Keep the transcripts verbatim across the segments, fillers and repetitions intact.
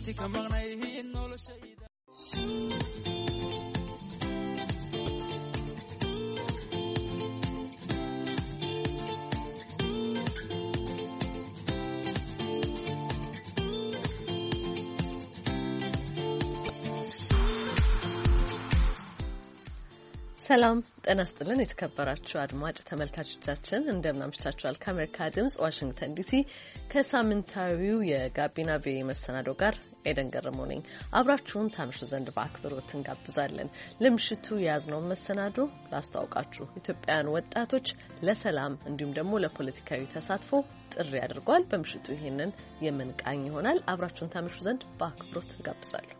inti ka maqnayhiin noloshayda ሰላም ጤና ይስጥልን የተከበራችሁ አድማጭ ተመልካቾቻችን እንደምን አምሽታችኋል? ከአሜሪካ ድምጽ ዋሽንግተን ዲሲ ከሳምንታዊው የጋቢና ቪኦኤ መሰናዶ ጋር ኤደን ገረመው ነኝ። አብራችሁን ታምሹ ዘንድ በአክብሮት እንጋብዛለን። ለምሽቱ የያዝነው መሰናዶ ላስተዋውቃችሁ። ኢትዮጵያውያን ወጣቶች ለሰላም እንዲሁም ደግሞ ለፖለቲካዊ ተሳትፎ ጥሪ አድርገዋል። በምሽቱ ይሄንን የምንቃኝ ይሆናል። አብራችሁን ታምሹ ዘንድ በአክብሮት እንጋብዛለን።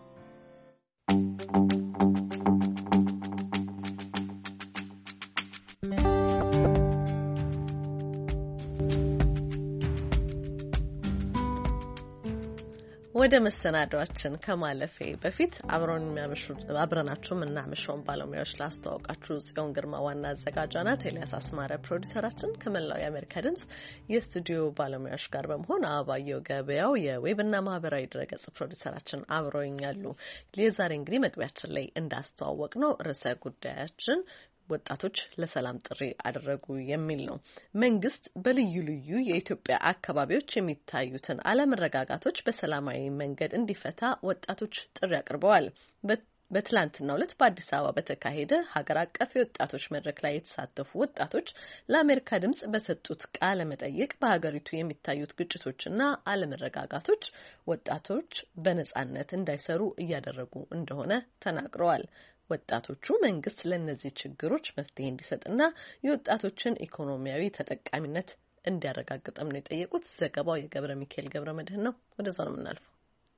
ወደ መሰናዷችን ከማለፌ በፊት አብረን የሚያመሹ አብረናችሁም እና ምሽውን ባለሙያዎች ላስተዋውቃችሁ። ጽዮን ግርማ ዋና አዘጋጇ ናት። ኤልያስ አስማረ ፕሮዲዩሰራችን ከመላው የአሜሪካ ድምጽ የስቱዲዮ ባለሙያዎች ጋር በመሆን አባየው ገበያው የዌብና ማህበራዊ ድረገጽ ፕሮዲዩሰራችን አብረውኛሉ። የዛሬ እንግዲህ መግቢያችን ላይ እንዳስተዋወቅ ነው ርዕሰ ጉዳያችን ወጣቶች ለሰላም ጥሪ አደረጉ የሚል ነው። መንግስት በልዩ ልዩ የኢትዮጵያ አካባቢዎች የሚታዩትን አለመረጋጋቶች በሰላማዊ መንገድ እንዲፈታ ወጣቶች ጥሪ አቅርበዋል። በትላንትናው ዕለት በአዲስ አበባ በተካሄደ ሀገር አቀፍ የወጣቶች መድረክ ላይ የተሳተፉ ወጣቶች ለአሜሪካ ድምጽ በሰጡት ቃለ መጠይቅ በሀገሪቱ የሚታዩት ግጭቶችና አለመረጋጋቶች ወጣቶች በነጻነት እንዳይሰሩ እያደረጉ እንደሆነ ተናግረዋል። ወጣቶቹ መንግስት ለነዚህ ችግሮች መፍትሄ እንዲሰጥና የወጣቶችን ኢኮኖሚያዊ ተጠቃሚነት እንዲያረጋግጥም ነው የጠየቁት። ዘገባው የገብረ ሚካኤል ገብረ መድህን ነው። ወደዛ ነው የምናልፈው።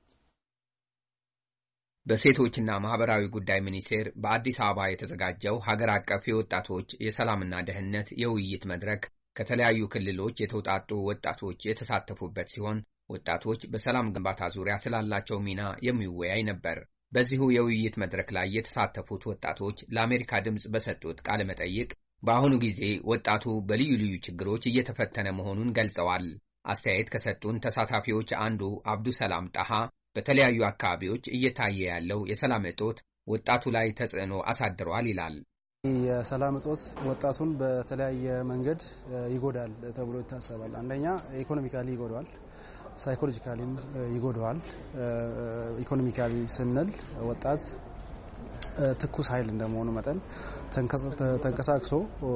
በሴቶችና ማህበራዊ ጉዳይ ሚኒስቴር በአዲስ አበባ የተዘጋጀው ሀገር አቀፍ የወጣቶች የሰላምና ደህንነት የውይይት መድረክ ከተለያዩ ክልሎች የተውጣጡ ወጣቶች የተሳተፉበት ሲሆን ወጣቶች በሰላም ግንባታ ዙሪያ ስላላቸው ሚና የሚወያይ ነበር። በዚሁ የውይይት መድረክ ላይ የተሳተፉት ወጣቶች ለአሜሪካ ድምጽ በሰጡት ቃለ መጠይቅ በአሁኑ ጊዜ ወጣቱ በልዩ ልዩ ችግሮች እየተፈተነ መሆኑን ገልጸዋል። አስተያየት ከሰጡን ተሳታፊዎች አንዱ አብዱ ሰላም ጣሃ በተለያዩ አካባቢዎች እየታየ ያለው የሰላም እጦት ወጣቱ ላይ ተጽዕኖ አሳድሯል ይላል። የሰላም እጦት ወጣቱን በተለያየ መንገድ ይጎዳል ተብሎ ይታሰባል። አንደኛ ኢኮኖሚካሊ ይጎዳል፣ ሳይኮሎጂካሊም ይጎዳዋል። ኢኮኖሚካሊ ስንል ወጣት ትኩስ ኃይል እንደመሆኑ መጠን ተንቀሳቅሶ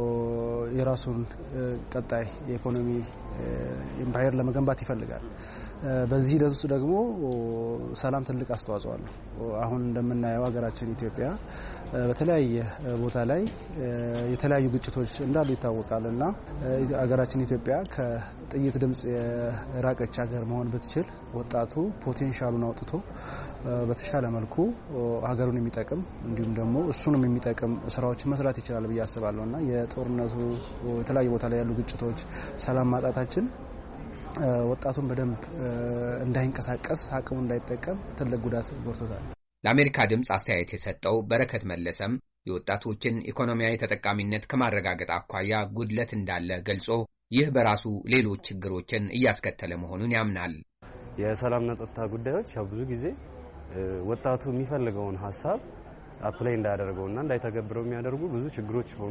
የራሱን ቀጣይ የኢኮኖሚ ኢምፓየር ለመገንባት ይፈልጋል። በዚህ ሂደት ውስጥ ደግሞ ሰላም ትልቅ አስተዋጽኦ አለው። አሁን እንደምናየው ሀገራችን ኢትዮጵያ በተለያየ ቦታ ላይ የተለያዩ ግጭቶች እንዳሉ ይታወቃልና ሀገራችን ኢትዮጵያ ከጥይት ድምጽ የራቀች ሀገር መሆን ብትችል ወጣቱ ፖቴንሻሉን አውጥቶ በተሻለ መልኩ ሀገሩን የሚጠቅም እንዲሁም ደግሞ እሱንም የሚጠቅም ስራዎችን መስራት ይችላል ብዬ አስባለሁና የጦርነቱ የተለያዩ ቦታ ላይ ያሉ ግጭቶች ሰላም ማጣታችን ወጣቱን በደንብ እንዳይንቀሳቀስ አቅሙ እንዳይጠቀም ትልቅ ጉዳት ጎርቶታል። ለአሜሪካ ድምጽ አስተያየት የሰጠው በረከት መለሰም የወጣቶችን ኢኮኖሚያዊ ተጠቃሚነት ከማረጋገጥ አኳያ ጉድለት እንዳለ ገልጾ ይህ በራሱ ሌሎች ችግሮችን እያስከተለ መሆኑን ያምናል። የሰላምና ጸጥታ ጉዳዮች ያው ብዙ ጊዜ ወጣቱ የሚፈልገውን ሐሳብ አፕላይ እንዳያደርገውና እንዳይተገብረው የሚያደርጉ ብዙ ችግሮች ሆኖ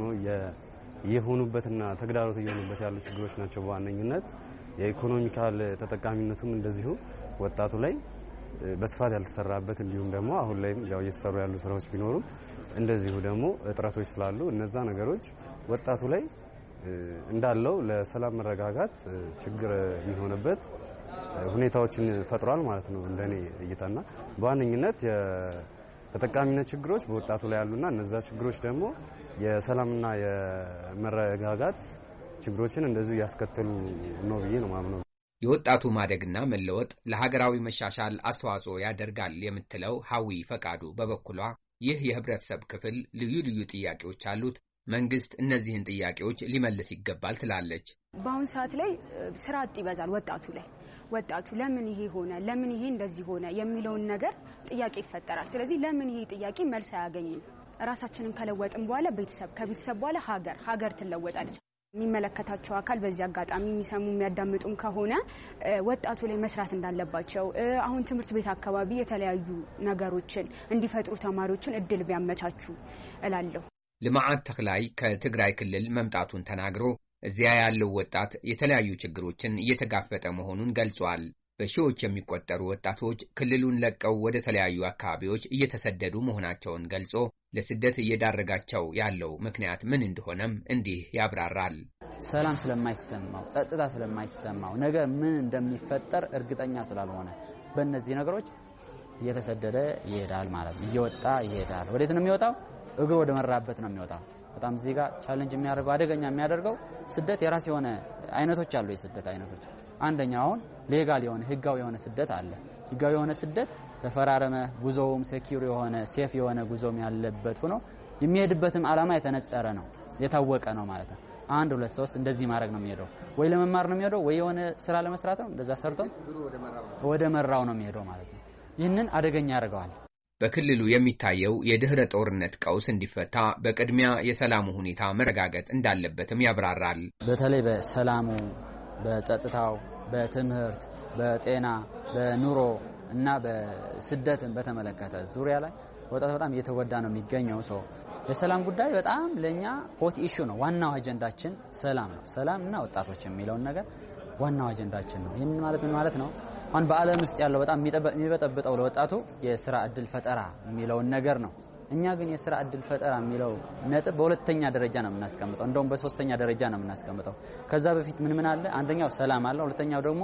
የሆኑበትና ተግዳሮት እየሆኑበት ያሉ ችግሮች ናቸው። በዋነኝነት የኢኮኖሚካል ተጠቃሚነቱም እንደዚሁ ወጣቱ ላይ በስፋት ያልተሰራበት እንዲሁም ደግሞ አሁን ላይም ያው እየተሰሩ ያሉ ስራዎች ቢኖሩም እንደዚሁ ደግሞ እጥረቶች ስላሉ እነዛ ነገሮች ወጣቱ ላይ እንዳለው ለሰላም መረጋጋት ችግር የሚሆንበት ሁኔታዎችን ፈጥሯል ማለት ነው እንደኔ እይታና በዋነኝነት የተጠቃሚነት ችግሮች በወጣቱ ላይ ያሉና እነዛ ችግሮች ደግሞ የሰላምና የመረጋጋት ችግሮችን እንደዚሁ ያስከተሉ ነው ብዬ ነው ማምነው። የወጣቱ ማደግና መለወጥ ለሀገራዊ መሻሻል አስተዋጽኦ ያደርጋል የምትለው ሀዊ ፈቃዱ በበኩሏ ይህ የህብረተሰብ ክፍል ልዩ ልዩ ጥያቄዎች አሉት፣ መንግስት እነዚህን ጥያቄዎች ሊመልስ ይገባል ትላለች። በአሁን ሰዓት ላይ ስራ አጥ ይበዛል ወጣቱ ላይ ወጣቱ ለምን ይሄ ሆነ ለምን ይሄ እንደዚህ ሆነ የሚለውን ነገር ጥያቄ ይፈጠራል። ስለዚህ ለምን ይሄ ጥያቄ መልስ አያገኝም? ራሳችንን ከለወጥን በኋላ ቤተሰብ ከቤተሰብ በኋላ ሀገር ሀገር ትለወጣለች። የሚመለከታቸው አካል በዚህ አጋጣሚ የሚሰሙ የሚያዳምጡም ከሆነ ወጣቱ ላይ መስራት እንዳለባቸው አሁን ትምህርት ቤት አካባቢ የተለያዩ ነገሮችን እንዲፈጥሩ ተማሪዎችን እድል ቢያመቻቹ እላለሁ። ልማዓት ተክላይ ከትግራይ ክልል መምጣቱን ተናግሮ እዚያ ያለው ወጣት የተለያዩ ችግሮችን እየተጋፈጠ መሆኑን ገልጿል። በሺዎች የሚቆጠሩ ወጣቶች ክልሉን ለቀው ወደ ተለያዩ አካባቢዎች እየተሰደዱ መሆናቸውን ገልጾ ለስደት እየዳረጋቸው ያለው ምክንያት ምን እንደሆነም እንዲህ ያብራራል። ሰላም ስለማይሰማው፣ ጸጥታ ስለማይሰማው፣ ነገ ምን እንደሚፈጠር እርግጠኛ ስላልሆነ በእነዚህ ነገሮች እየተሰደደ ይሄዳል ማለት ነው። እየወጣ ይሄዳል። ወዴት ነው የሚወጣው? እግሩ ወደ መራበት ነው የሚወጣው። በጣም እዚህ ጋር ቻሌንጅ የሚያደርገው አደገኛ የሚያደርገው ስደት የራስ የሆነ አይነቶች አሉ። የስደት አይነቶች አንደኛው ሌጋል የሆነ ህጋዊ የሆነ ስደት አለ። ህጋዊ የሆነ ስደት ተፈራረመ ጉዞውም ሴኩር የሆነ ሴፍ የሆነ ጉዞም ያለበት ሆኖ የሚሄድበትም ዓላማ የተነጸረ ነው፣ የታወቀ ነው ማለት ነው። አንድ ሁለት ሶስት እንደዚህ ማድረግ ነው የሚሄደው። ወይ ለመማር ነው የሚሄደው፣ ወይ የሆነ ስራ ለመስራት ነው። እንደዛ ሰርቶ ወደ መራው ነው የሚሄደው ማለት ነው። ይህንን አደገኛ ያደርገዋል። በክልሉ የሚታየው የድህረ ጦርነት ቀውስ እንዲፈታ በቅድሚያ የሰላሙ ሁኔታ መረጋገጥ እንዳለበትም ያብራራል። በተለይ በሰላሙ፣ በጸጥታው፣ በትምህርት፣ በጤና፣ በኑሮ እና በስደትን በተመለከተ ዙሪያ ላይ ወጣት በጣም እየተጎዳ ነው የሚገኘው። ሰው የሰላም ጉዳይ በጣም ለኛ ሆት ኢሹ ነው። ዋናው አጀንዳችን ሰላም ነው። ሰላም እና ወጣቶች የሚለውን ነገር ዋናው አጀንዳችን ነው። ይሄን ማለት ምን ማለት ነው? አሁን በአለም ውስጥ ያለው በጣም የሚበጠብጠው ለወጣቱ የሥራ እድል ፈጠራ የሚለውን ነገር ነው። እኛ ግን የሥራ እድል ፈጠራ የሚለው ነጥብ በሁለተኛ ደረጃ ነው የምናስቀምጠው። እንደውም በሶስተኛ ደረጃ ነው የምናስቀምጠው። ከዛ በፊት ምን ምን አለ? አንደኛው ሰላም አለ። ሁለተኛው ደግሞ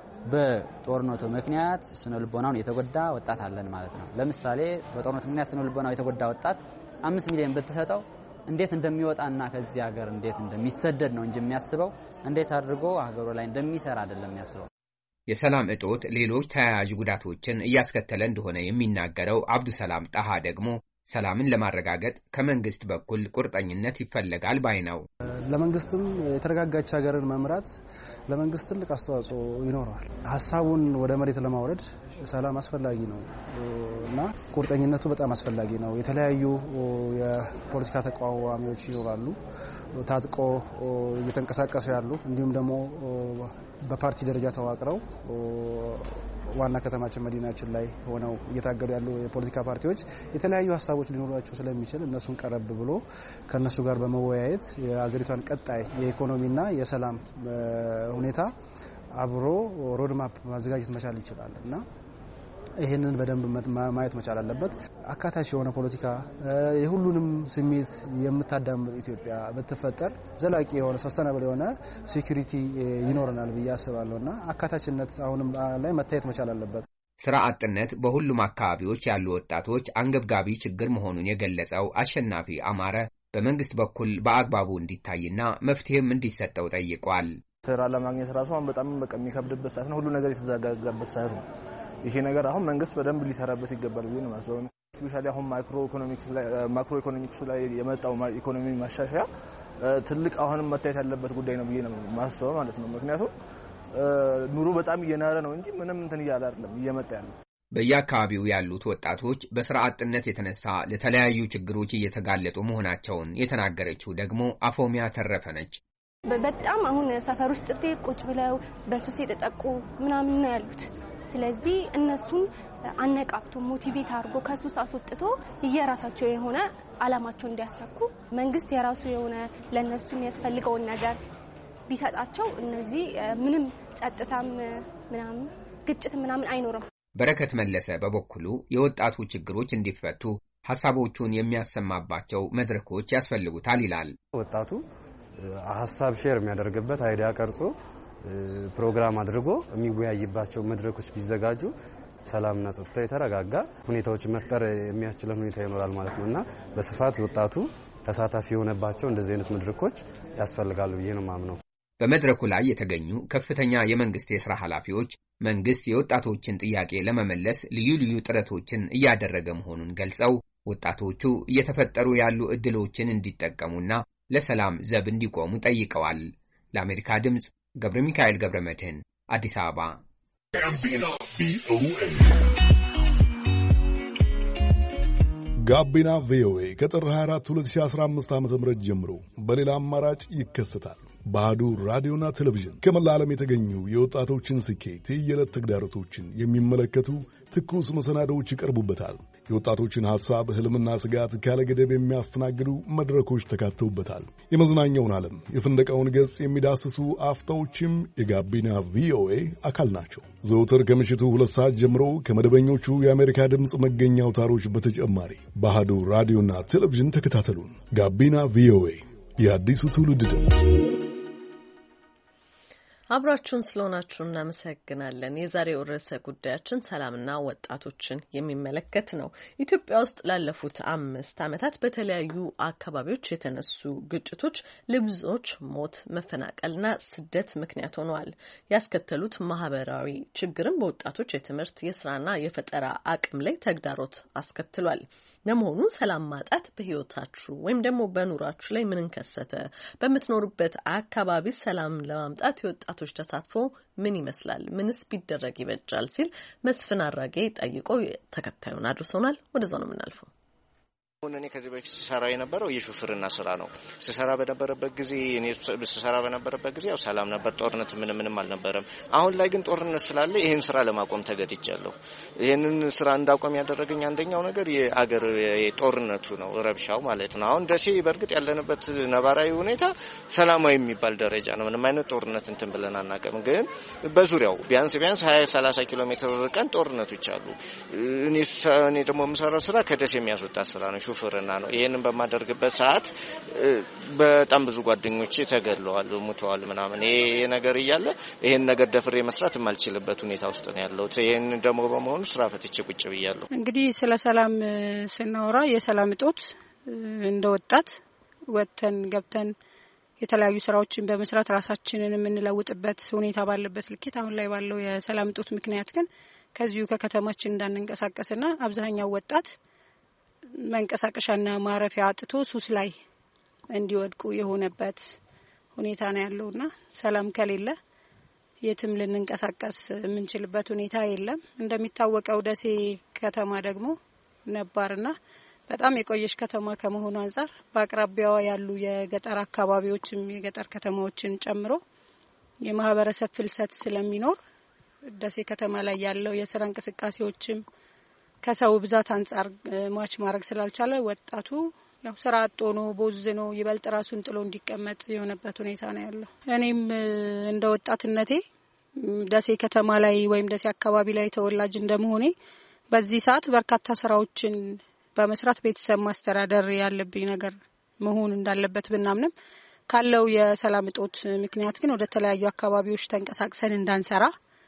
በጦርነቱ ምክንያት ስነ ልቦናውን የተጎዳ ወጣት አለን ማለት ነው። ለምሳሌ በጦርነቱ ምክንያት ስነ ልቦናው የተጎዳ ወጣት አምስት ሚሊዮን ብትሰጠው እንዴት እንደሚወጣና ከዚህ ሀገር እንዴት እንደሚሰደድ ነው እንጂ የሚያስበው እንዴት አድርጎ ሀገሩ ላይ እንደሚሰራ አይደለም የሚያስበው። የሰላም እጦት ሌሎች ተያያዥ ጉዳቶችን እያስከተለ እንደሆነ የሚናገረው አብዱሰላም ጣሃ ደግሞ ሰላምን ለማረጋገጥ ከመንግስት በኩል ቁርጠኝነት ይፈልጋል ባይ ነው። ለመንግስትም የተረጋጋች ሀገርን መምራት ለመንግስት ትልቅ አስተዋጽኦ ይኖረዋል። ሐሳቡን ወደ መሬት ለማውረድ ሰላም አስፈላጊ ነው እና ቁርጠኝነቱ በጣም አስፈላጊ ነው። የተለያዩ የፖለቲካ ተቃዋሚዎች ይኖራሉ፣ ታጥቆ እየተንቀሳቀሱ ያሉ፣ እንዲሁም ደግሞ በፓርቲ ደረጃ ተዋቅረው ዋና ከተማችን መዲናችን ላይ ሆነው እየታገሉ ያሉ የፖለቲካ ፓርቲዎች የተለያዩ ሀሳቦች ሊኖራቸው ስለሚችል እነሱን ቀረብ ብሎ ከነሱ ጋር በመወያየት የሀገሪቷን ቀጣይ የኢኮኖሚና የሰላም ሁኔታ አብሮ ሮድማፕ ማዘጋጀት መቻል ይችላል እና ይሄንን በደንብ ማየት መቻል አለበት። አካታች የሆነ ፖለቲካ የሁሉንም ስሜት የምታዳምጥ ኢትዮጵያ ብትፈጠር ዘላቂ የሆነ ሰስተናብል የሆነ ሴኩሪቲ ይኖርናል ብዬ አስባለሁና አካታችነት አሁንም ላይ መታየት መቻል አለበት። ስራ አጥነት በሁሉም አካባቢዎች ያሉ ወጣቶች አንገብጋቢ ችግር መሆኑን የገለጸው አሸናፊ አማረ በመንግስት በኩል በአግባቡ እንዲታይና መፍትሄም እንዲሰጠው ጠይቋል። ስራ ለማግኘት ራሱ አሁን በጣም በቃ የሚከብድበት ሰዓት ነው። ሁሉ ነገር የተዘጋጋበት ሰዓት ነው። ይሄ ነገር አሁን መንግስት በደንብ ሊሰራበት ይገባል ብዬ ነው የማስበው። ስፔሻሊ አሁን ማክሮ ኢኮኖሚክስ ላይ ማክሮ ኢኮኖሚክስ ላይ የመጣው ኢኮኖሚ ማሻሻያ ትልቅ አሁንም መታየት ያለበት ጉዳይ ነው ብዬ ነው የማስበው ማለት ነው። ምክንያቱም ኑሮ በጣም እየናረ ነው እንጂ ምንም እንትን እያለ አይደለም እየመጣ ያለው። በየአካባቢው ያሉት ወጣቶች በስራ አጥነት የተነሳ ለተለያዩ ችግሮች እየተጋለጡ መሆናቸውን የተናገረችው ደግሞ አፎሚያ ተረፈ ነች። በጣም አሁን ሰፈር ውስጥ ቁጭ ብለው በሱስ የተጠቁ ምናምን ነው ያሉት። ስለዚህ እነሱን አነቃቅቶ ሞቲቬት አድርጎ ከሱስ አስወጥቶ የራሳቸው የሆነ አላማቸው እንዲያሳኩ መንግስት የራሱ የሆነ ለነሱ የሚያስፈልገውን ነገር ቢሰጣቸው እነዚህ ምንም ጸጥታም ምናምን ግጭት ምናምን አይኖርም። በረከት መለሰ በበኩሉ የወጣቱ ችግሮች እንዲፈቱ ሐሳቦቹን የሚያሰማባቸው መድረኮች ያስፈልጉታል ይላል። ወጣቱ ሐሳብ ሼር የሚያደርግበት አይዲያ ቀርጾ ፕሮግራም አድርጎ የሚወያይባቸው መድረኮች ቢዘጋጁ ሰላምና ጸጥታ የተረጋጋ ሁኔታዎችን መፍጠር የሚያስችል ሁኔታ ይኖራል ማለት ነውና በስፋት ወጣቱ ተሳታፊ የሆነባቸው እንደዚህ አይነት መድረኮች ያስፈልጋሉ ብዬ ነው የማምነው። በመድረኩ ላይ የተገኙ ከፍተኛ የመንግስት የሥራ ኃላፊዎች መንግስት የወጣቶችን ጥያቄ ለመመለስ ልዩ ልዩ ጥረቶችን እያደረገ መሆኑን ገልጸው ወጣቶቹ እየተፈጠሩ ያሉ ዕድሎችን እንዲጠቀሙና ለሰላም ዘብ እንዲቆሙ ጠይቀዋል። ለአሜሪካ ድምጽ ገብረ ሚካኤል ገብረ መድህን አዲስ አበባ። ጋቢና ቪኦኤ ከጥር ሃያ አራት ሁለት ሺህ አስራ አምስት ዓ.ም ጀምሮ በሌላ አማራጭ ይከሰታል። ባህዱ ራዲዮና ቴሌቪዥን ከመላ ዓለም የተገኙ የወጣቶችን ስኬት፣ የየዕለት ተግዳሮቶችን የሚመለከቱ ትኩስ መሰናዶዎች ይቀርቡበታል። የወጣቶችን ሐሳብ፣ ህልምና ስጋት ካለገደብ የሚያስተናግዱ መድረኮች ተካተውበታል። የመዝናኛውን ዓለም፣ የፍንደቃውን ገጽ የሚዳስሱ አፍታዎችም የጋቢና ቪኦኤ አካል ናቸው። ዘውትር ከምሽቱ ሁለት ሰዓት ጀምሮ ከመደበኞቹ የአሜሪካ ድምፅ መገኛ አውታሮች በተጨማሪ ባህዱ ራዲዮና ቴሌቪዥን ተከታተሉን። ጋቢና ቪኦኤ የአዲሱ ትውልድ ድምፅ። አብራችሁን ስለሆናችሁ እናመሰግናለን። የዛሬው ርዕሰ ጉዳያችን ሰላምና ወጣቶችን የሚመለከት ነው። ኢትዮጵያ ውስጥ ላለፉት አምስት ዓመታት በተለያዩ አካባቢዎች የተነሱ ግጭቶች ለብዙዎች ሞት፣ መፈናቀልና ስደት ምክንያት ሆነዋል። ያስከተሉት ማህበራዊ ችግርም በወጣቶች የትምህርት፣ የስራና የፈጠራ አቅም ላይ ተግዳሮት አስከትሏል። ለመሆኑ ሰላም ማጣት በህይወታችሁ ወይም ደግሞ በኑራችሁ ላይ ምን እንከሰተ? በምትኖሩበት አካባቢ ሰላም ለማምጣት የወጣቶች ተሳትፎ ምን ይመስላል? ምንስ ቢደረግ ይበጃል? ሲል መስፍን አራጌ ጠይቆ ተከታዩን አድርሶናል። ወደዛ ነው የምናልፈው። እኔ ከዚህ በፊት ስሰራ የነበረው የሹፍርና ስራ ነው። ስሰራ በነበረበት ጊዜ እኔ ስሰራ በነበረበት ጊዜ ያው ሰላም ነበር፣ ጦርነት ምንም ምንም አልነበረም። አሁን ላይ ግን ጦርነት ስላለ ይሄን ስራ ለማቆም ተገድጃለሁ። ይሄንን ስራ እንዳቆም ያደረገኝ አንደኛው ነገር የአገር ጦርነቱ ነው፣ ረብሻው ማለት ነው። አሁን ደሴ በእርግጥ ያለንበት ነባራዊ ሁኔታ ሰላማዊ የሚባል ደረጃ ነው። ምንም አይነት ጦርነት እንትን ብለን አናውቅም። ግን በዙሪያው ቢያንስ ቢያንስ ሀያ ሰላሳ ኪሎ ሜትር ርቀን ጦርነቶች አሉ። እኔ እኔ ደግሞ የምሰራው ስራ ከደሴ የሚያስወጣ ስራ ነው፣ ሹፍርና ነው። ይሄንን በማደርግበት ሰዓት በጣም ብዙ ጓደኞቼ ተገድለዋል፣ ሞተዋል ምናምን። ይሄ ነገር እያለ ይሄን ነገር ደፍሬ መስራት የማልችልበት ሁኔታ ውስጥ ነው ያለሁት። ይሄን ደግሞ በመሆኑ ስራ ፈትቼ ቁጭ ብያለሁ። እንግዲህ ስለ ሰላም ስናወራ የሰላም እጦት እንደ ወጣት ወጥተን ገብተን የተለያዩ ስራዎችን በመስራት ራሳችንን የምንለውጥበት ሁኔታ ባለበት ልኬት አሁን ላይ ባለው የሰላም እጦት ምክንያት ግን ከዚሁ ከከተማችን እንዳንንቀሳቀስና አብዛኛው ወጣት መንቀሳቀሻና ማረፊያ አጥቶ ሱስ ላይ እንዲወድቁ የሆነበት ሁኔታ ነው ያለውና ሰላም ከሌለ የትም ልንንቀሳቀስ የምንችልበት ሁኔታ የለም። እንደሚታወቀው ደሴ ከተማ ደግሞ ነባርና በጣም የቆየች ከተማ ከመሆኑ አንፃር በአቅራቢያዋ ያሉ የገጠር አካባቢዎችም የገጠር ከተማዎችን ጨምሮ የማህበረሰብ ፍልሰት ስለሚኖር ደሴ ከተማ ላይ ያለው የስራ እንቅስቃሴዎችም ከሰው ብዛት አንፃር ማች ማድረግ ስላልቻለ ወጣቱ ያው ስራ አጥቶ ነው ቦዝኖ ይበልጥ ራሱን ጥሎ እንዲቀመጥ የሆነበት ሁኔታ ነው ያለው። እኔም እንደ ወጣትነቴ ደሴ ከተማ ላይ ወይም ደሴ አካባቢ ላይ ተወላጅ እንደመሆኔ በዚህ ሰዓት በርካታ ስራዎችን በመስራት ቤተሰብ ማስተዳደር ያለብኝ ነገር መሆን እንዳለበት ብናምንም ካለው የሰላም እጦት ምክንያት ግን ወደ ተለያዩ አካባቢዎች ተንቀሳቅሰን እንዳንሰራ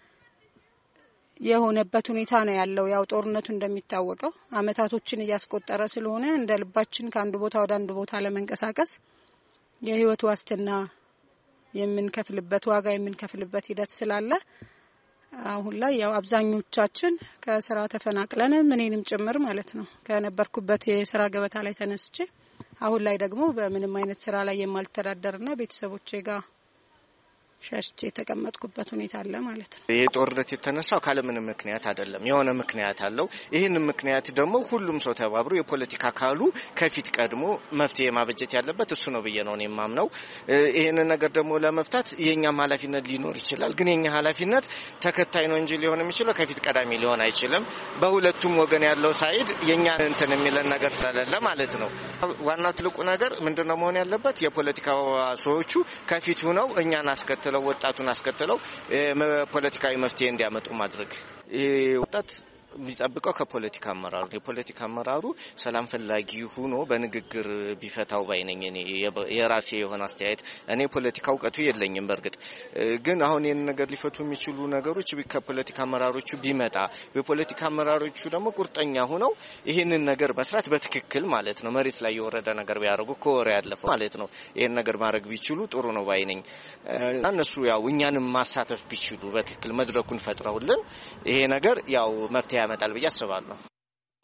የሆነበት ሁኔታ ነው ያለው። ያው ጦርነቱ እንደሚታወቀው አመታቶችን እያስቆጠረ ስለሆነ እንደ ልባችን ከአንድ ቦታ ወደ አንድ ቦታ ለመንቀሳቀስ የህይወት ዋስትና የምንከፍልበት ዋጋ የምንከፍልበት ሂደት ስላለ አሁን ላይ ያው አብዛኞቻችን ከስራ ተፈናቅለን እኔንም ጭምር ማለት ነው ከነበርኩበት የስራ ገበታ ላይ ተነስቼ አሁን ላይ ደግሞ በምንም አይነት ስራ ላይ የማልተዳደርና ቤተሰቦቼ ጋር ሸሽቼ የተቀመጥኩበት ሁኔታ አለ ማለት ነው። ይሄ ጦርነት የተነሳው ካለ ምንም ምክንያት አይደለም፣ የሆነ ምክንያት አለው። ይሄን ምክንያት ደግሞ ሁሉም ሰው ተባብሮ የፖለቲካ ካሉ ከፊት ቀድሞ መፍትሄ ማበጀት ያለበት እሱ ነው ብዬ ነው የማምነው። ይሄን ነገር ደግሞ ለመፍታት የኛም ኃላፊነት ሊኖር ይችላል። ግን የኛ ኃላፊነት ተከታይ ነው እንጂ ሊሆን የሚችለው ከፊት ቀዳሚ ሊሆን አይችልም። በሁለቱም ወገን ያለው ሳይድ የኛ እንትን የሚለን ነገር ስለሌለ ማለት ነው። ዋናው ትልቁ ነገር ምንድነው መሆን ያለበት? የፖለቲካ ሰዎቹ ከፊት ሆነው እኛን አስከትለው ወጣቱን አስከትለው ፖለቲካዊ መፍትሄ እንዲያመጡ ማድረግ። ይሄ ወጣት የሚጠብቀው ከፖለቲካ አመራሩ የፖለቲካ አመራሩ ሰላም ፈላጊ ሆኖ በንግግር ቢፈታው ባይነኝ እኔ የራሴ የሆነ አስተያየት። እኔ ፖለቲካ እውቀቱ የለኝም በርግጥ ግን አሁን ይሄን ነገር ሊፈቱ የሚችሉ ነገሮች ከፖለቲካ አመራሮቹ ቢመጣ የፖለቲካ አመራሮቹ ደግሞ ቁርጠኛ ሆነው ይሄንን ነገር መስራት በትክክል ማለት ነው መሬት ላይ የወረደ ነገር ቢያደርጉ ከወሬ ያለፈው ማለት ነው ይሄን ነገር ማድረግ ቢችሉ ጥሩ ነው ባይነኝ። እነሱ ያው እኛንም ማሳተፍ ቢችሉ በትክክል መድረኩን ፈጥረውልን ይሄ ነገር ያው መፍትሄ ያመጣል ብዬ አስባለሁ።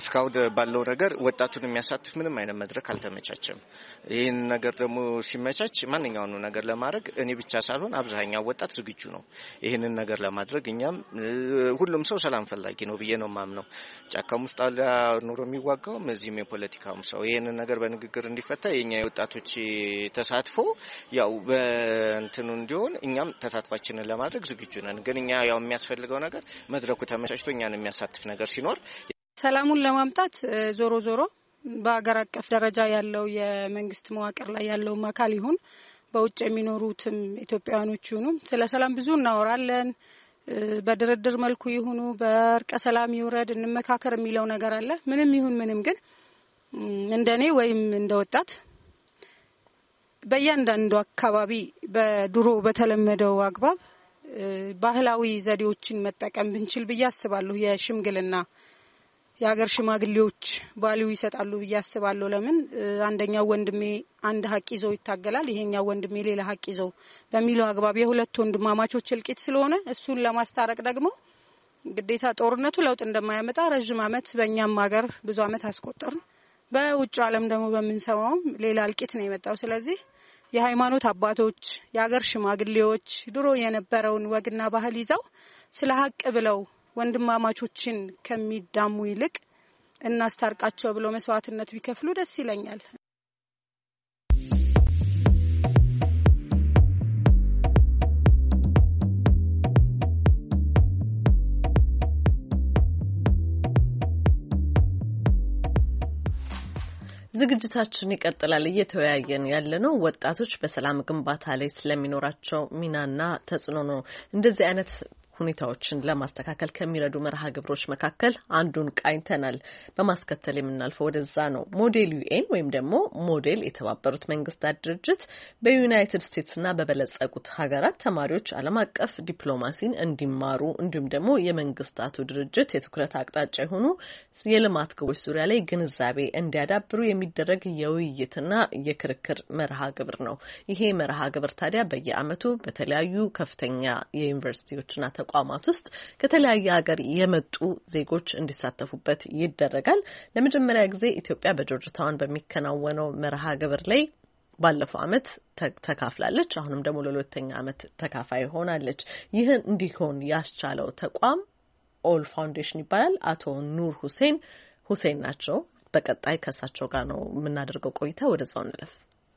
እስካሁን ባለው ነገር ወጣቱን የሚያሳትፍ ምንም አይነት መድረክ አልተመቻቸም። ይህን ነገር ደግሞ ሲመቻች ማንኛውንም ነገር ለማድረግ እኔ ብቻ ሳልሆን አብዛኛው ወጣት ዝግጁ ነው ይህንን ነገር ለማድረግ። እኛም ሁሉም ሰው ሰላም ፈላጊ ነው ብዬ ነው ማምነው። ጫካም ውስጥ አለ ኑሮ የሚዋጋው እዚህም የፖለቲካውም ሰው ይህንን ነገር በንግግር እንዲፈታ የኛ የወጣቶች ተሳትፎ ያው በእንትኑ እንዲሆን እኛም ተሳትፋችንን ለማድረግ ዝግጁ ነን። ግን እኛ ያው የሚያስፈልገው ነገር መድረኩ ተመቻችቶ እኛን የሚያሳትፍ ነገር ሲኖር ሰላሙን ለማምጣት ዞሮ ዞሮ በአገር አቀፍ ደረጃ ያለው የመንግስት መዋቅር ላይ ያለው አካል ይሁን በውጭ የሚኖሩትም ኢትዮጵያውያኖች ይሁኑ ስለ ሰላም ብዙ እናወራለን። በድርድር መልኩ ይሁኑ በእርቀ ሰላም ይውረድ እንመካከር የሚለው ነገር አለ። ምንም ይሁን ምንም ግን እንደኔ ወይም እንደወጣት በእያንዳንዱ አካባቢ በድሮ በተለመደው አግባብ ባህላዊ ዘዴዎችን መጠቀም ብንችል ብዬ አስባለሁ። የሽምግልና የሀገር ሽማግሌዎች ባሉ ይሰጣሉ ብዬ አስባለሁ። ለምን አንደኛው ወንድሜ አንድ ሀቅ ይዞ ይታገላል፣ ይሄኛው ወንድሜ ሌላ ሀቅ ይዞ በሚለው አግባብ የሁለት ወንድማማቾች እልቂት ስለሆነ እሱን ለማስታረቅ ደግሞ ግዴታ ጦርነቱ ለውጥ እንደማያመጣ ረጅም አመት በእኛም ሀገር ብዙ አመት አስቆጠርን። በውጭ ዓለም ደግሞ በመንሰማው ሌላ እልቂት ነው የመጣው። ስለዚህ የሃይማኖት አባቶች የሀገር ሽማግሌዎች ድሮ የነበረውን ወግና ባህል ይዘው ስለ ሀቅ ብለው ወንድማማቾችን ከሚዳሙ ይልቅ እናስታርቃቸው ብሎ መስዋዕትነት ቢከፍሉ ደስ ይለኛል። ዝግጅታችን ይቀጥላል። እየተወያየን ያለነው ወጣቶች በሰላም ግንባታ ላይ ስለሚኖራቸው ሚናና ተጽዕኖ ነው። እንደዚህ አይነት ሁኔታዎችን ለማስተካከል ከሚረዱ መርሃ ግብሮች መካከል አንዱን ቃኝተናል። በማስከተል የምናልፈው ወደዛ ነው። ሞዴል ዩኤን ወይም ደግሞ ሞዴል የተባበሩት መንግስታት ድርጅት በዩናይትድ ስቴትስና በበለጸጉት ሀገራት ተማሪዎች ዓለም አቀፍ ዲፕሎማሲን እንዲማሩ እንዲሁም ደግሞ የመንግስታቱ ድርጅት የትኩረት አቅጣጫ የሆኑ የልማት ግቦች ዙሪያ ላይ ግንዛቤ እንዲያዳብሩ የሚደረግ የውይይትና የክርክር መርሃ ግብር ነው። ይሄ መርሃ ግብር ታዲያ በየአመቱ በተለያዩ ከፍተኛ የዩኒቨርሲቲዎችና ተቋማት ውስጥ ከተለያየ ሀገር የመጡ ዜጎች እንዲሳተፉበት ይደረጋል። ለመጀመሪያ ጊዜ ኢትዮጵያ በጆርጅ ታውን በሚከናወነው መርሃ ግብር ላይ ባለፈው አመት ተካፍላለች። አሁንም ደግሞ ለሁለተኛ አመት ተካፋይ ሆናለች። ይህን እንዲሆን ያስቻለው ተቋም ኦል ፋውንዴሽን ይባላል። አቶ ኑር ሁሴን ሁሴን ናቸው። በቀጣይ ከሳቸው ጋር ነው የምናደርገው ቆይታ። ወደዛው እንለፍ።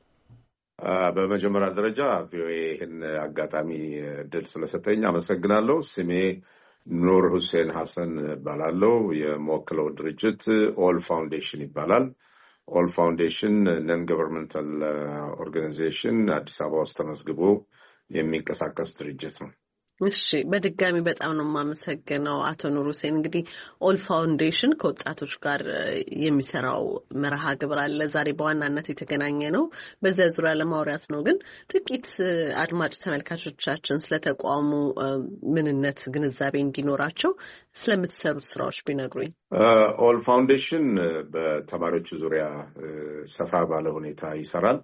በመጀመሪያ ደረጃ ቪኦኤ ይህን አጋጣሚ ድል ስለሰጠኝ አመሰግናለሁ። ስሜ ኑር ሁሴን ሐሰን እባላለሁ። የምወክለው ድርጅት ኦል ፋውንዴሽን ይባላል። ኦል ፋውንዴሽን ነን ገቨርንመንታል ኦርጋናይዜሽን አዲስ አበባ ውስጥ ተመዝግቦ የሚንቀሳቀስ ድርጅት ነው። እሺ፣ በድጋሚ በጣም ነው የማመሰግነው አቶ ኑር ሁሴን። እንግዲህ ኦል ፋውንዴሽን ከወጣቶች ጋር የሚሰራው መርሃ ግብር አለ። ዛሬ በዋናነት የተገናኘ ነው በዚያ ዙሪያ ለማውራት ነው። ግን ጥቂት አድማጭ ተመልካቾቻችን ስለተቋሙ ምንነት ግንዛቤ እንዲኖራቸው ስለምትሰሩት ስራዎች ቢነግሩኝ። ኦል ፋውንዴሽን በተማሪዎች ዙሪያ ሰፋ ባለ ሁኔታ ይሰራል።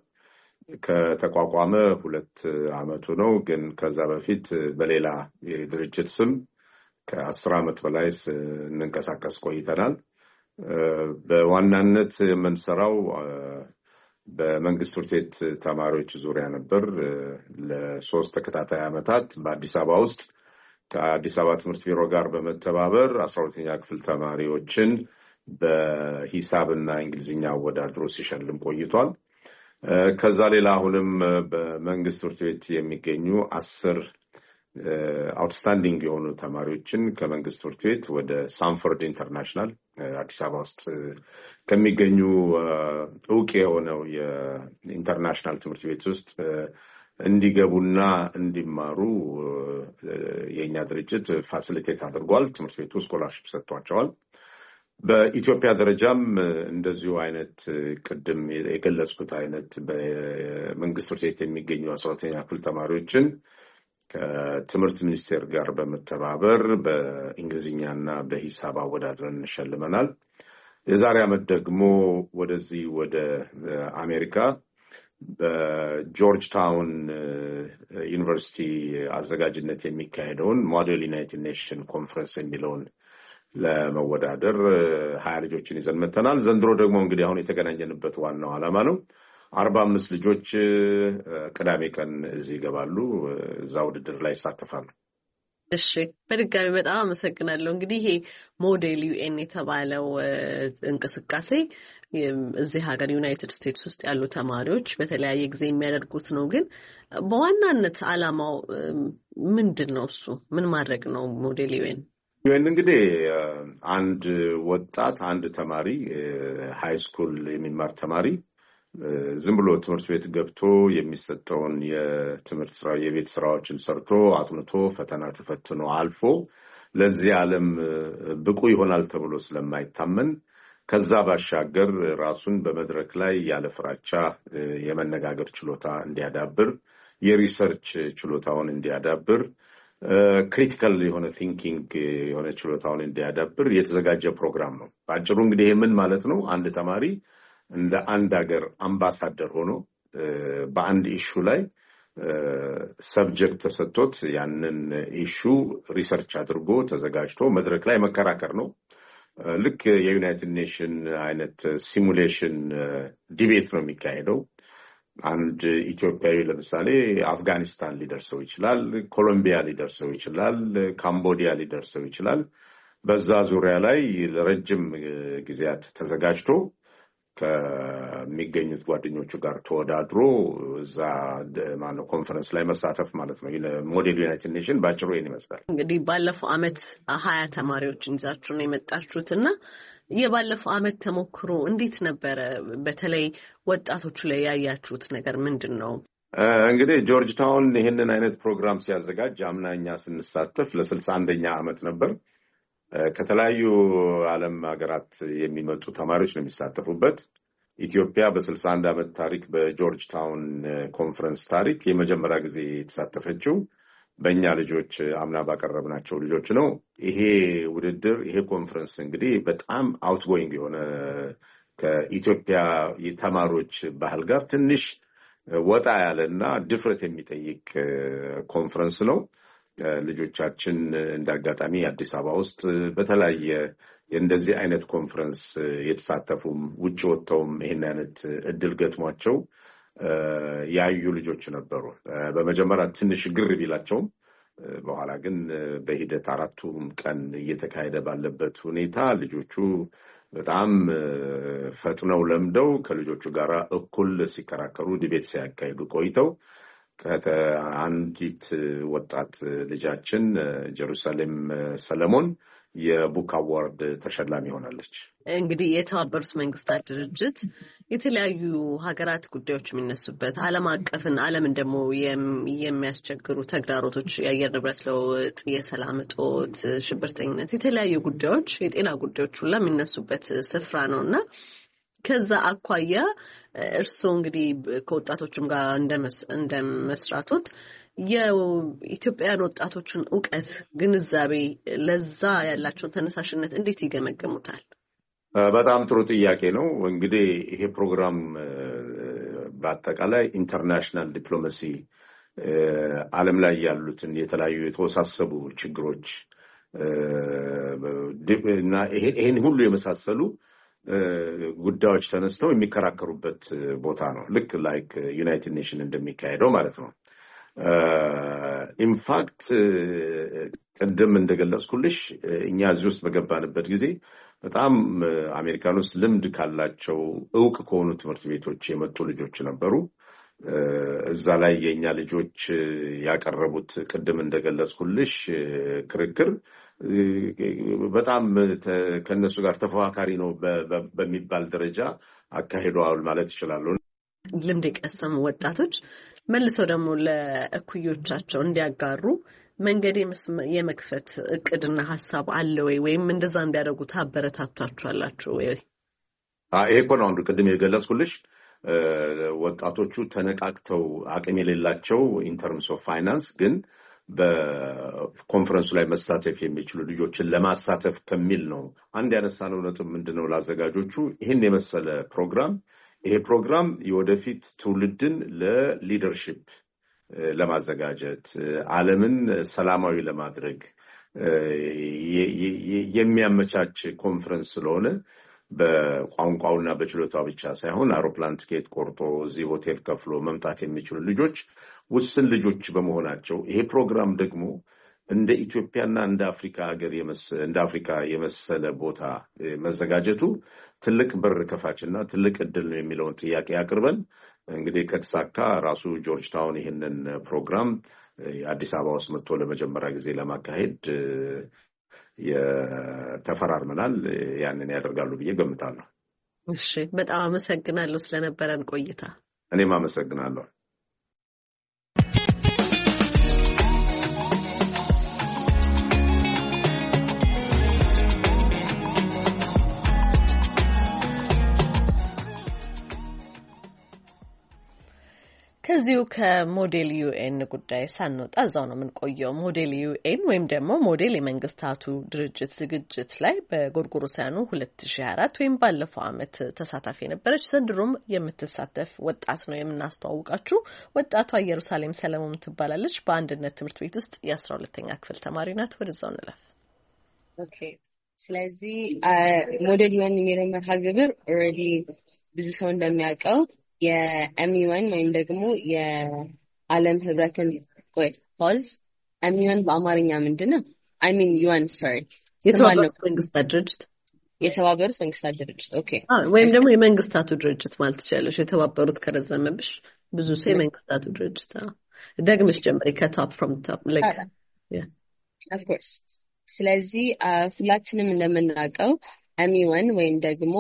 ከተቋቋመ ሁለት አመቱ ነው። ግን ከዛ በፊት በሌላ የድርጅት ስም ከአስር አመት በላይ እንንቀሳቀስ ቆይተናል። በዋናነት የምንሰራው በመንግስት ትምህርት ቤት ተማሪዎች ዙሪያ ነበር። ለሶስት ተከታታይ አመታት በአዲስ አበባ ውስጥ ከአዲስ አበባ ትምህርት ቢሮ ጋር በመተባበር አስራ ሁለተኛ ክፍል ተማሪዎችን በሂሳብና እንግሊዝኛ አወዳድሮ ሲሸልም ቆይቷል። ከዛ ሌላ አሁንም በመንግስት ትምህርት ቤት የሚገኙ አስር አውትስታንዲንግ የሆኑ ተማሪዎችን ከመንግስት ትምህርት ቤት ወደ ሳንፎርድ ኢንተርናሽናል አዲስ አበባ ውስጥ ከሚገኙ እውቅ የሆነው የኢንተርናሽናል ትምህርት ቤት ውስጥ እንዲገቡና እንዲማሩ የኛ ድርጅት ፋሲሊቴት አድርጓል። ትምህርት ቤቱ ስኮላርሺፕ ሰጥቷቸዋል። በኢትዮጵያ ደረጃም እንደዚሁ አይነት ቅድም የገለጽኩት አይነት በመንግስት ትምህርት ቤት የሚገኙ አስራ ሁለተኛ ክፍል ተማሪዎችን ከትምህርት ሚኒስቴር ጋር በመተባበር በእንግሊዝኛና በሂሳብ አወዳድረን እንሸልመናል። የዛሬ ዓመት ደግሞ ወደዚህ ወደ አሜሪካ በጆርጅ ታውን ዩኒቨርሲቲ አዘጋጅነት የሚካሄደውን ሞዴል ዩናይትድ ኔሽን ኮንፈረንስ የሚለውን ለመወዳደር ሀያ ልጆችን ይዘን መተናል። ዘንድሮ ደግሞ እንግዲህ አሁን የተገናኘንበት ዋናው ዓላማ ነው አርባ አምስት ልጆች ቅዳሜ ቀን እዚህ ይገባሉ፣ እዛ ውድድር ላይ ይሳተፋሉ። እሺ በድጋሚ በጣም አመሰግናለሁ። እንግዲህ ይሄ ሞዴል ዩኤን የተባለው እንቅስቃሴ እዚህ ሀገር ዩናይትድ ስቴትስ ውስጥ ያሉ ተማሪዎች በተለያየ ጊዜ የሚያደርጉት ነው። ግን በዋናነት ዓላማው ምንድነው? እሱ ምን ማድረግ ነው? ሞዴል ዩኤን ዩኤን እንግዲህ አንድ ወጣት አንድ ተማሪ ሃይ ስኩል የሚማር ተማሪ ዝም ብሎ ትምህርት ቤት ገብቶ የሚሰጠውን የትምህርት ስራ የቤት ስራዎችን ሰርቶ አጥንቶ ፈተና ተፈትኖ አልፎ ለዚህ ዓለም ብቁ ይሆናል ተብሎ ስለማይታመን ከዛ ባሻገር ራሱን በመድረክ ላይ ያለ ፍራቻ የመነጋገር ችሎታ እንዲያዳብር፣ የሪሰርች ችሎታውን እንዲያዳብር፣ ክሪቲካል የሆነ ቲንኪንግ የሆነ ችሎታውን እንዲያዳብር የተዘጋጀ ፕሮግራም ነው። በአጭሩ እንግዲህ ምን ማለት ነው? አንድ ተማሪ እንደ አንድ ሀገር አምባሳደር ሆኖ በአንድ ኢሹ ላይ ሰብጀክት ተሰጥቶት ያንን ኢሹ ሪሰርች አድርጎ ተዘጋጅቶ መድረክ ላይ መከራከር ነው። ልክ የዩናይትድ ኔሽን አይነት ሲሙሌሽን ዲቤት ነው የሚካሄደው። አንድ ኢትዮጵያዊ ለምሳሌ አፍጋኒስታን ሊደርሰው ይችላል፣ ኮሎምቢያ ሊደርሰው ይችላል፣ ካምቦዲያ ሊደርሰው ይችላል። በዛ ዙሪያ ላይ ለረጅም ጊዜያት ተዘጋጅቶ ከሚገኙት ጓደኞቹ ጋር ተወዳድሮ እዛ ማነው ኮንፈረንስ ላይ መሳተፍ ማለት ነው። ሞዴል ዩናይትድ ኔሽን ባጭሩ ይሄን ይመስላል። እንግዲህ ባለፈው አመት ሀያ ተማሪዎችን ይዛችሁ ነው የመጣችሁትና የባለፈው አመት ተሞክሮ እንዴት ነበረ? በተለይ ወጣቶቹ ላይ ያያችሁት ነገር ምንድነው? እንግዲህ ጆርጅ ታውን ይሄንን አይነት ፕሮግራም ሲያዘጋጅ አምናኛ ስንሳተፍ ለስልሳ አንደኛ አመት ነበር። ከተለያዩ ዓለም ሀገራት የሚመጡ ተማሪዎች ነው የሚሳተፉበት። ኢትዮጵያ በስልሳ አንድ አመት ታሪክ በጆርጅ ታውን ኮንፈረንስ ታሪክ የመጀመሪያ ጊዜ የተሳተፈችው በእኛ ልጆች አምና ባቀረብናቸው ልጆች ነው። ይሄ ውድድር ይሄ ኮንፈረንስ እንግዲህ በጣም አውትጎይንግ የሆነ ከኢትዮጵያ የተማሪዎች ባህል ጋር ትንሽ ወጣ ያለና ድፍረት የሚጠይቅ ኮንፈረንስ ነው። ልጆቻችን እንዳጋጣሚ አዲስ አበባ ውስጥ በተለያየ እንደዚህ አይነት ኮንፈረንስ የተሳተፉም ውጭ ወጥተውም ይሄን አይነት እድል ገጥሟቸው ያዩ ልጆች ነበሩ። በመጀመሪያ ትንሽ ግር ቢላቸውም በኋላ ግን በሂደት አራቱም ቀን እየተካሄደ ባለበት ሁኔታ ልጆቹ በጣም ፈጥነው ለምደው ከልጆቹ ጋር እኩል ሲከራከሩ ዲቤት ሲያካሂዱ ቆይተው ከአንዲት ወጣት ልጃችን ጀሩሳሌም ሰለሞን የቡክ አዋርድ ተሸላሚ ሆናለች። እንግዲህ የተባበሩት መንግስታት ድርጅት የተለያዩ ሀገራት ጉዳዮች የሚነሱበት ዓለም አቀፍን ዓለምን ደግሞ የሚያስቸግሩ ተግዳሮቶች፣ የአየር ንብረት ለውጥ፣ የሰላም እጦት፣ ሽብርተኝነት፣ የተለያዩ ጉዳዮች፣ የጤና ጉዳዮች ሁሉ የሚነሱበት ስፍራ ነውና ከዛ አኳያ እርስዎ እንግዲህ ከወጣቶችም ጋር እንደመስራቶት የኢትዮጵያውያን ወጣቶችን ዕውቀት፣ ግንዛቤ፣ ለዛ ያላቸውን ተነሳሽነት እንዴት ይገመገሙታል? በጣም ጥሩ ጥያቄ ነው። እንግዲህ ይሄ ፕሮግራም በአጠቃላይ ኢንተርናሽናል ዲፕሎማሲ ዓለም ላይ ያሉትን የተለያዩ የተወሳሰቡ ችግሮች እና ይሄን ሁሉ የመሳሰሉ ጉዳዮች ተነስተው የሚከራከሩበት ቦታ ነው። ልክ ላይክ ዩናይትድ ኔሽን እንደሚካሄደው ማለት ነው። ኢንፋክት ቀደም እንደገለጽኩልሽ እኛ እዚህ ውስጥ በገባንበት ጊዜ በጣም አሜሪካን ውስጥ ልምድ ካላቸው ዕውቅ ከሆኑ ትምህርት ቤቶች የመጡ ልጆች ነበሩ። እዛ ላይ የኛ ልጆች ያቀረቡት ቀደም እንደገለጽኩልሽ ክርክር በጣም ከነሱ ጋር ተፎካካሪ ነው በሚባል ደረጃ አካሂደዋል ማለት ይችላል። ልምድ የቀሰሙ ወጣቶች መልሰው ደግሞ ለእኩዮቻቸው እንዲያጋሩ መንገድ የመክፈት እቅድና ሐሳብ አለ ወይ? ወይም እንደዛ እንዲያደርጉ ታበረታቷቸዋላችሁ ወይ? ይሄ እኮ ነው አንዱ ቅድም የገለጽኩልሽ። ወጣቶቹ ተነቃቅተው አቅም የሌላቸው ኢን ተርምስ ኦፍ ፋይናንስ ግን በኮንፈረንሱ ላይ መሳተፍ የሚችሉ ልጆችን ለማሳተፍ ከሚል ነው። አንድ ያነሳነው ነጥብ ምንድነው? ለአዘጋጆቹ ይህን የመሰለ ፕሮግራም ይሄ ፕሮግራም የወደፊት ትውልድን ለሊደርሺፕ ለማዘጋጀት ዓለምን ሰላማዊ ለማድረግ የሚያመቻች ኮንፈረንስ ስለሆነ በቋንቋውና በችሎታው ብቻ ሳይሆን አውሮፕላን ቲኬት ቆርጦ እዚህ ሆቴል ከፍሎ መምጣት የሚችሉ ልጆች ውስን ልጆች በመሆናቸው ይሄ ፕሮግራም ደግሞ እንደ ኢትዮጵያና እንደ አፍሪካ ሀገር እንደ አፍሪካ የመሰለ ቦታ መዘጋጀቱ ትልቅ በር ከፋችና ትልቅ እድል ነው የሚለውን ጥያቄ ያቀርበን እንግዲህ ከተሳካ ራሱ ጆርጅ ታውን ይሄንን ፕሮግራም የአዲስ አበባ ውስጥ መጥቶ ለመጀመሪያ ጊዜ ለማካሄድ የተፈራርመናል ያንን ያደርጋሉ ብዬ ገምታለሁ። እሺ በጣም አመሰግናለሁ ስለነበረን ቆይታ። እኔም አመሰግናለሁ። ከዚሁ ከሞዴል ዩኤን ጉዳይ ሳንወጣ እዛው ነው የምንቆየው። ሞዴል ዩኤን ወይም ደግሞ ሞዴል የመንግስታቱ ድርጅት ዝግጅት ላይ በጎርጎሮሳውያኑ ሁለት ሺህ አራት ወይም ባለፈው ዓመት ተሳታፊ የነበረች ዘንድሮም የምትሳተፍ ወጣት ነው የምናስተዋውቃችሁ። ወጣቷ ኢየሩሳሌም ሰለሞን ትባላለች። በአንድነት ትምህርት ቤት ውስጥ የአስራ ሁለተኛ ክፍል ተማሪ ናት። ወደዛው እንለፍ። ኦኬ ስለዚህ ሞዴል ዩኤን የሚለው መርሃ ግብር ኦልሬዲ ብዙ ሰው እንደሚያውቀው የኤምዩኤን ወይም ደግሞ የዓለም ህብረትን ቆይ ፖዝ ኤምዩኤን በአማርኛ ምንድነው? አይ ሚን ዩኤን ሶሪ የተባበሩት መንግስታት ድርጅት የተባበሩት መንግስታት ድርጅት ኦኬ ወይም ደግሞ የመንግስታቱ ድርጅት ማለት ትችላለሽ። የተባበሩት ከረዘመብሽ ብዙ ሰው የመንግስታቱ ድርጅት ደግመሽ ጀምሪ ከቶፕ ፍሮም ቶፕ ላይክ ያ ኦፍ ኮርስ። ስለዚህ ሁላችንም እንደምናውቀው ኤምዩኤን ወይም ደግሞ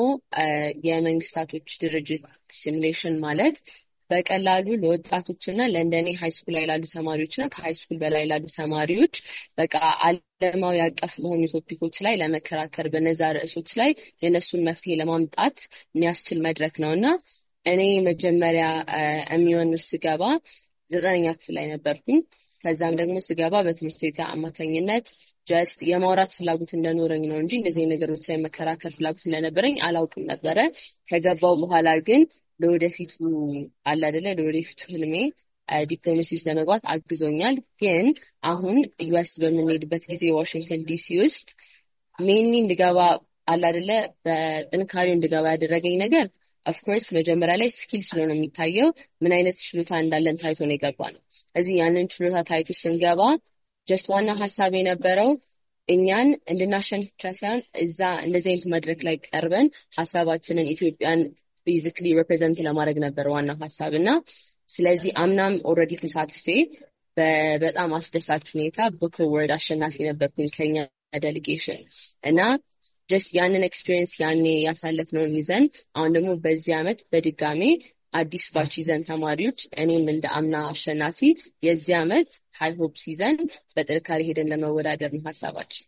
የመንግስታቶች ድርጅት ሲሙሌሽን ማለት በቀላሉ ለወጣቶችና ለእንደኔ ሃይስኩል ላይ ላሉ ተማሪዎችና ከሃይስኩል በላይ ላሉ ተማሪዎች በቃ ዓለማዊ አቀፍ በሆኑ ቶፒኮች ላይ ለመከራከር በነዛ ርዕሶች ላይ የነሱን መፍትሄ ለማምጣት የሚያስችል መድረክ ነውና እኔ መጀመሪያ ኤምዩኤን ውስጥ ስገባ ዘጠነኛ ክፍል ላይ ነበርኩኝ። ከዛም ደግሞ ስገባ በትምህርት ቤት አማካኝነት ጀስት የማውራት ፍላጎት እንደኖረኝ ነው እንጂ እንደዚህ ነገሮች ላይ መከራከር ፍላጎት እንደነበረኝ አላውቅም ነበረ። ከገባው በኋላ ግን ለወደፊቱ አለ አይደለ ለወደፊቱ ህልሜ ዲፕሎማሲ ውስጥ ለመግባት አግዞኛል። ግን አሁን ዩኤስ በምንሄድበት ጊዜ ዋሽንግተን ዲሲ ውስጥ ሜንሊ እንድገባ አለ አይደለ በጥንካሬው እንድገባ ያደረገኝ ነገር ኦፍኮርስ መጀመሪያ ላይ ስኪል ስለሆነ የሚታየው ምን አይነት ችሎታ እንዳለን ታይቶ ነው የገባ ነው። እዚህ ያንን ችሎታ ታይቶ ስንገባ ጀስት ዋና ሀሳብ የነበረው እኛን እንድናሸንፍ ብቻ ሳይሆን እዛ እንደዚህ አይነት መድረክ ላይ ቀርበን ሀሳባችንን ኢትዮጵያን ቤዚክሊ ሪፕሬዘንት ለማድረግ ነበር ዋና ሀሳብ እና ስለዚህ አምናም ኦልሬዲ ተሳትፌ በጣም አስደሳች ሁኔታ ቡክ ወርድ አሸናፊ ነበርኩኝ ከኛ ዴሊጌሽን እና ጀስት ያንን ኤክስፒሪየንስ ያኔ ያሳለፍነውን ይዘን አሁን ደግሞ በዚህ ዓመት በድጋሜ አዲስ ባች ይዘን ተማሪዎች እኔም እንደ አምና አሸናፊ የዚህ ዓመት ሃይ ሆፕ ሲዘን በጥንካሬ ሄደን ለመወዳደር ነው ሀሳባችን።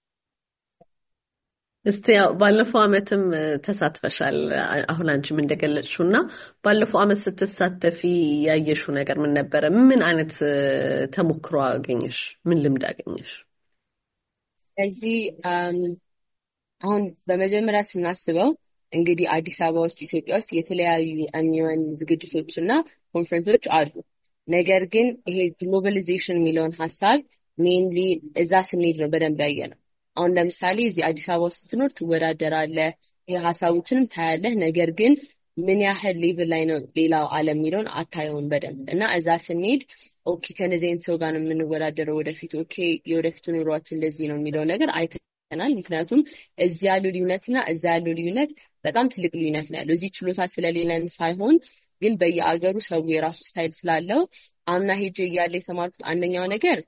እስቲ ያው ባለፈው ዓመትም ተሳትፈሻል አሁን አንቺም እንደገለጽሽውና ባለፈው ዓመት ስትሳተፊ ያየሽው ነገር ምን ነበረ? ምን አይነት ተሞክሮ አገኘሽ? ምን ልምድ አገኘሽ? ስለዚህ አሁን በመጀመሪያ ስናስበው እንግዲህ አዲስ አበባ ውስጥ ኢትዮጵያ ውስጥ የተለያዩ ኤምዩኤን ዝግጅቶችና ኮንፈረንሶች አሉ። ነገር ግን ይሄ ግሎባላይዜሽን የሚለውን ሀሳብ ሜንሊ እዛ ስንሄድ ነው በደንብ ያየነው። አሁን ለምሳሌ እዚህ አዲስ አበባ ውስጥ ስትኖር ትወዳደራለህ፣ ይሄ ሀሳቦችንም ታያለህ። ነገር ግን ምን ያህል ሌቭል ላይ ነው ሌላው ዓለም የሚለውን አታየውን በደንብ እና እዛ ስንሄድ ኦኬ ከነዚህ አይነት ሰው ጋር ነው የምንወዳደረው ወደፊት ኦኬ የወደፊቱ ኑሯችን እንደዚህ ነው የሚለው ነገር አይተናል። ምክንያቱም እዚህ ያለው ልዩነትና እዛ ያለው ልዩነት በጣም ትልቅ ልዩነት ነው ያለው። እዚህ ችሎታ ስለሌለን ሳይሆን ግን በየአገሩ ሰው የራሱ ስታይል ስላለው አምና ሄጄ እያለ የተማርኩት አንደኛው ነገር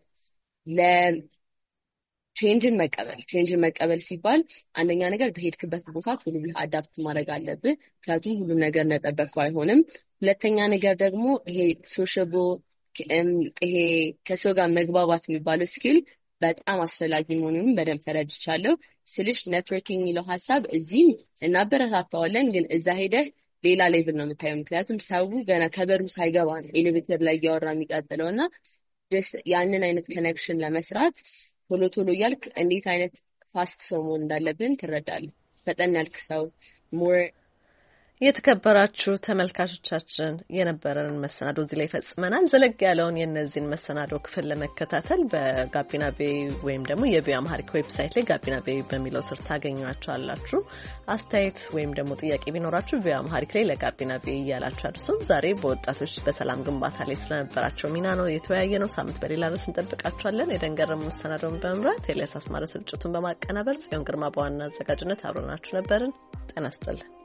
ለቼንጅን መቀበል ቼንጅን መቀበል ሲባል አንደኛ ነገር በሄድክበት ቦታ ቶሎ ብለህ አዳፕት ማድረግ አለብህ። ምክንያቱም ሁሉም ነገር እንደጠበቅከው አይሆንም። ሁለተኛ ነገር ደግሞ ይሄ ሶሻል ይሄ ከሰው ጋር መግባባት የሚባለው ስኪል በጣም አስፈላጊ መሆኑንም በደንብ ተረድቻለሁ። ስልሽ ኔትወርኪንግ የሚለው ሀሳብ እዚህም እናበረታታዋለን፣ ግን እዛ ሄደህ ሌላ ሌቭል ነው የምታየው። ምክንያቱም ሰው ገና ከበሩ ሳይገባ ነው ኤሌቬተር ላይ እያወራ የሚቀጥለው እና ያንን አይነት ኮኔክሽን ለመስራት ቶሎ ቶሎ እያልክ እንዴት አይነት ፋስት ሰው መሆን እንዳለብን ትረዳለህ። ፈጠን ያልክ ሰው ሞር የተከበራችሁ ተመልካቾቻችን የነበረን መሰናዶ እዚህ ላይ ፈጽመናል። ዘለግ ያለውን የነዚህን መሰናዶ ክፍል ለመከታተል በጋቢና ቤ ወይም ደግሞ የቪኦኤ አምሃሪክ ዌብሳይት ላይ ጋቢና ቤ በሚለው ስር ታገኟቸዋላችሁ። አስተያየት ወይም ደግሞ ጥያቄ ቢኖራችሁ ቪኦኤ አምሃሪክ ላይ ለጋቢና ቤ እያላችሁ አድርሱም። ዛሬ በወጣቶች በሰላም ግንባታ ላይ ስለነበራቸው ሚና ነው የተወያየ ነው። ሳምንት በሌላ ርዕስ እንጠብቃችኋለን። የደንገረሙ መሰናዶውን በመምራት ኤልያስ አስማረ ስርጭቱን በማቀናበር ጽዮን ግርማ በዋና አዘጋጅነት አብረናችሁ ነበርን። ጤና ይስጥልን።